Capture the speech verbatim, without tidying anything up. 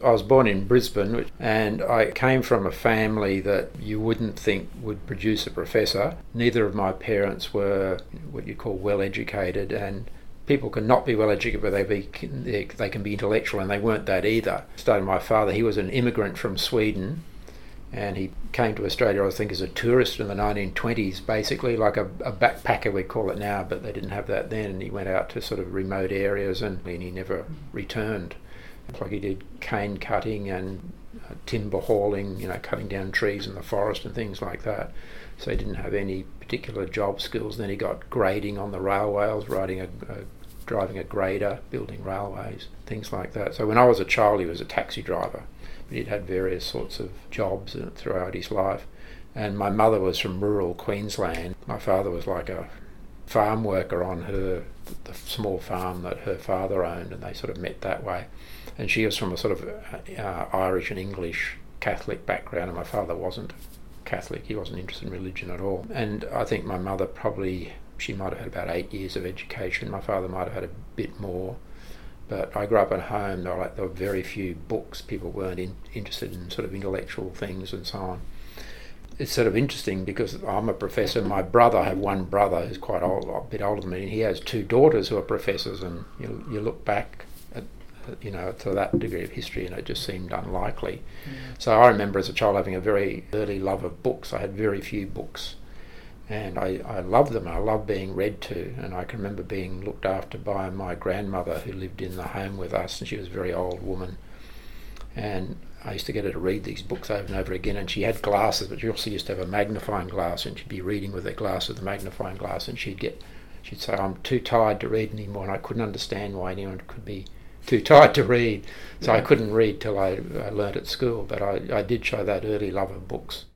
I was born in Brisbane, and I came from a family that you wouldn't think would produce a professor. Neither of my parents were what you call well educated, and people can not be well educated, but they be they can be intellectual, and they weren't that either. Starting my father, he was an immigrant from Sweden, and he came to Australia, I think, as a tourist in the nineteen twenties, basically like a, a backpacker, we call it now, but they didn't have that then. And he went out to sort of remote areas, and, and he never returned. Like he did cane cutting and uh, timber hauling, you know, cutting down trees in the forest and things like that. So he didn't have any particular job skills. Then he got grading on the railways, riding a, a driving a grader, building railways, things like that. So when I was a child, he was a taxi driver, but he'd had various sorts of jobs throughout his life. And my mother was from rural Queensland. My father was like a farm worker on her the small farm that her father owned, and they sort of met that way. And she was from a sort of uh, Irish and English Catholic background, and my father wasn't Catholic. He wasn't interested in religion at all. And I think my mother probably, she might have had about eight years of education. My father might have had a bit more. But I grew up at home, there were, like, there were very few books. People weren't in, interested in sort of intellectual things and so on. It's sort of interesting because I'm a professor. My brother, I have one brother who's quite old, a bit older than me, and he has two daughters who are professors, and you, you look back at, you know, to that degree of history, and it just seemed unlikely. Mm. So I remember as a child having a very early love of books. I had very few books, and I, I loved them. I loved being read to, and I can remember being looked after by my grandmother who lived in the home with us, and she was a very old woman. And I used to get her to read these books over and over again, and she had glasses, but she also used to have a magnifying glass, and she'd be reading with her glass with the magnifying glass, and she'd get, she'd say, "I'm too tired to read anymore," and I couldn't understand why anyone could be too tired to read. So yeah. I couldn't read till I, I learnt at school, but I, I did show that early love of books.